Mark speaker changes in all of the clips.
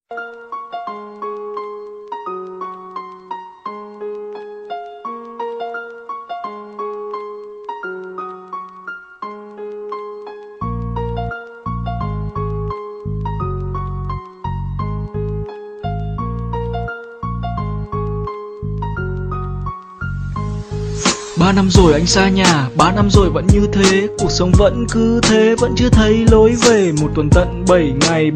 Speaker 1: Ba năm rồi anh xa nhà, 3 năm rồi vẫn như thế. Cuộc sống vẫn cứ thế, vẫn chưa thấy lối về. Một tuần tận 7 ngày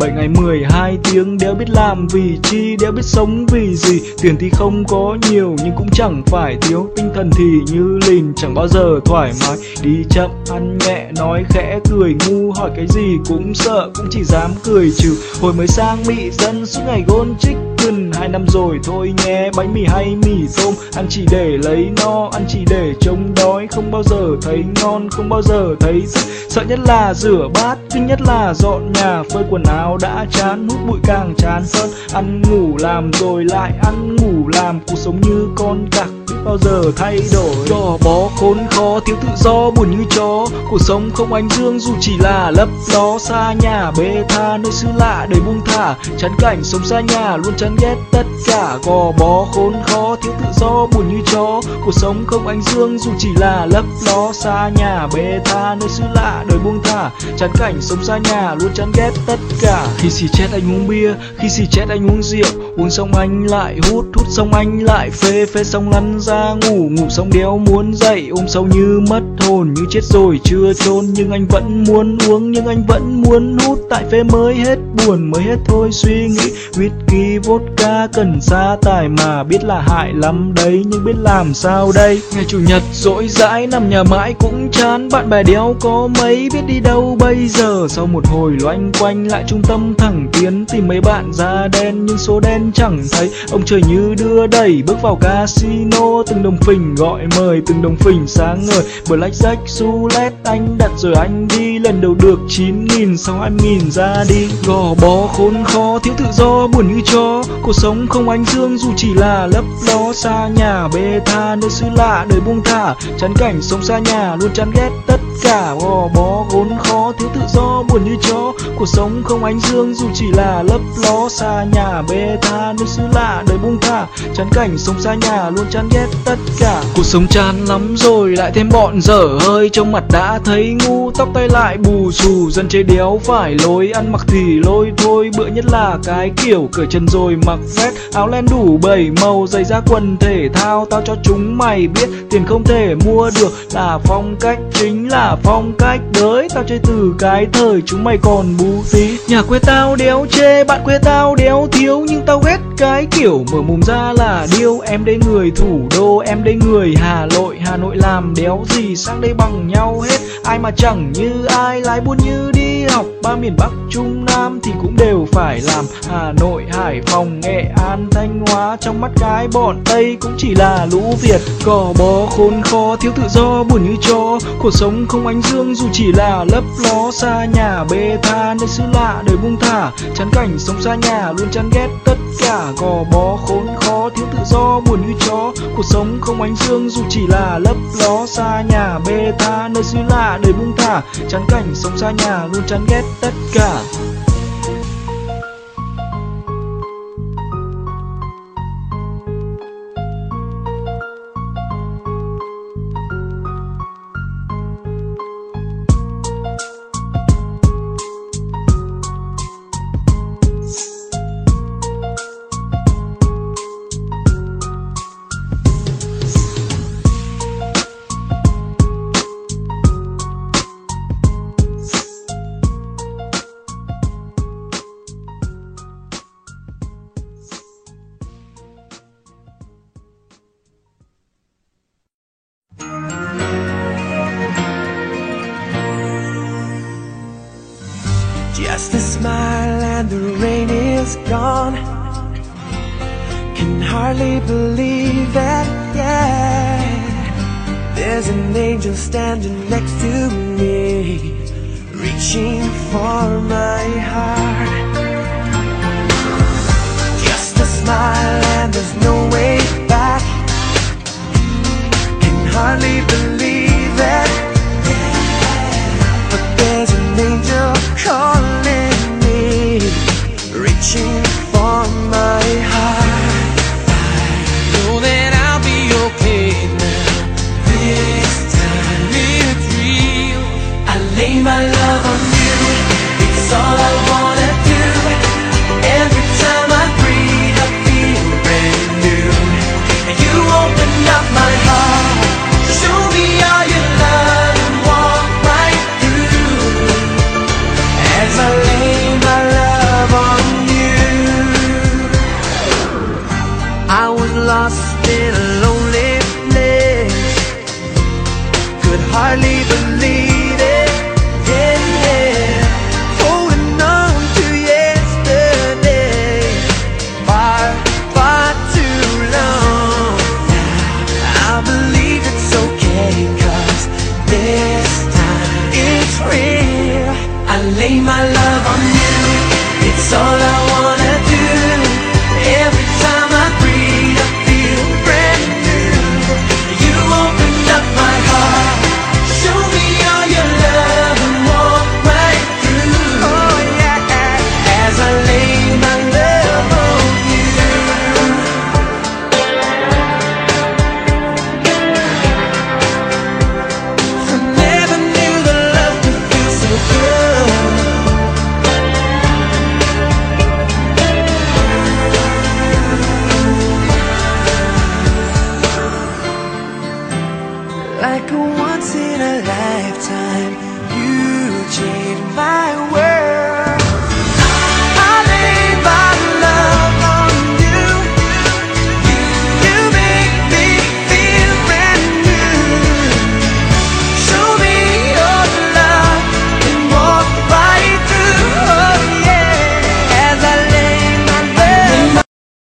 Speaker 1: 12 tiếng. Đéo biết làm vì chi, đéo biết sống vì gì. Tiền thì không có nhiều nhưng cũng chẳng phải thiếu. Tinh thần thì như lìn, chẳng bao giờ thoải mái. Đi chậm, ăn nhẹ, nói khẽ, cười ngu. Hỏi cái gì cũng sợ, cũng chỉ dám cười trừ. Hồi mới sang Mỹ dân, suốt ngày gôn trích. 2 năm rồi thôi nhé, bánh mì hay mì tôm. Ăn chỉ để lấy no, ăn chỉ để chống đói. Không bao giờ thấy ngon, không bao giờ thấy thích. Sợ nhất là rửa bát, kinh nhất là dọn nhà. Phơi quần áo đã chán, hút bụi càng chán hơn. Ăn ngủ làm rồi lại ăn ngủ làm. Cuộc sống như con cặc, biết bao giờ thay đổi. Gò bó khốn khó, thiếu tự do, buồn như chó. Cuộc sống không ánh dương dù chỉ là lấp ló. Xa nhà bê tha, nơi xứ lạ đầy buông thả. Chán cảnh sống xa nhà, luôn chán ghét tất cả. Gò bó khốn khó, thiếu tự do, buồn như chó. Cuộc sống không ánh dương dù chỉ là lấp ló. Xa nhà bê tha, nơi xứ lạ đời buông thả. Chán cảnh sống xa nhà, luôn chán ghét tất cả. Khi xì chết anh uống bia, khi xì chết anh uống rượu. Uống xong anh lại hút, hút xong anh lại phê. Phê xong lăn ra ngủ, ngủ xong đéo muốn dậy. Ôm sâu như mất hồn, như chết rồi chưa chôn. Nhưng anh vẫn muốn uống, nhưng anh vẫn muốn hút. Tại phê mới hết buồn, mới hết thôi suy nghĩ. Whisky, vodka cần sa tải mà biết là hại lắm đấy. Nhưng biết làm sao đây. Ngày chủ nhật rỗi rãi, nằm nhà mãi cũng chán. Bạn bè đéo có mấy, biết đi đâu bây giờ. Sau một hồi loanh quanh lại trung tâm thẳng tiến. Tìm mấy bạn da đen nhưng số đen chẳng thấy. Ông trời như đưa đẩy, bước vào casino. Từng đồng phình gọi mời, từng đồng phình sáng ngời. Blackjack, roulette anh đặt rồi anh đi. Lần đầu được 9.000, sau 20.000 ra đi. Gò bó khốn khó, thiếu tự do, buồn như chó. Cuộc sống không ánh dương dù chỉ là lấp ló. Xa nhà bê tha, nơi xứ lạ đời buông thả. Chán cảnh sống xa nhà, luôn chán ghét tất cả. Gò bó khốn khó, thiếu tự do, buồn như chó. Cuộc sống không ánh dương dù chỉ là lấp ló. Xa nhà bê tha, nơi xứ lạ đời buông thả. Chán cảnh sống xa nhà, luôn chán ghét tất cả. Cuộc sống chán lắm rồi, lại thêm bọn dở hơi. Trong mặt đã thấy ngu, tóc tay lại bù xù. Dân chơi đéo phải lối, ăn mặc thì lôi thôi. Bựa nhất là cái kiểu cởi chân rồi mặc vest. Áo len đủ 7 màu, giày da quần thể thao. Tao cho chúng mày biết, tiền không thể mua được. Là phong cách, chính là phong cách đới. Tao chơi từ cái thời chúng mày còn bú tí. Nhà quê tao đéo chê, bạn quê tao đéo thiếu. Nhưng tao ghét cái kiểu mở mồm ra là điêu. Em đây người thủ đô, em đây người Hà Nội. Hà Nội làm đéo gì sang đây bằng nhau hết. Ai mà chẳng như ai, lái buôn như đi học. Ba miền Bắc Trung Nam thì cũng đều phải làm. Hà Nội, Hải Phòng, Nghệ An, Thanh Hóa. Trong mắt cái bọn Tây cũng chỉ là lũ Việt. Gò bó khốn khó, thiếu tự do, buồn như chó. Cuộc sống không ánh dương dù chỉ là lấp ló. Xa nhà bê tha, nơi xứ lạ đời buông thả. Chán cảnh sống xa nhà, luôn chán ghét tất cả. Gò bó khốn khó, thiếu tự do, buồn như chó. Cuộc sống không ánh dương dù chỉ là lấp ló. Xa nhà bê tha, nơi xứ lạ đời buông thả. Chán cảnh sống xa nhà, luôn chán ghét tất cả.
Speaker 2: Just a smile and the rain is gone. Can hardly believe it, yeah. There's an angel standing next to me, reaching for my heart. Just a smile and there's no way back. Can hardly believe it, but there's an angel calling me, reaching for on my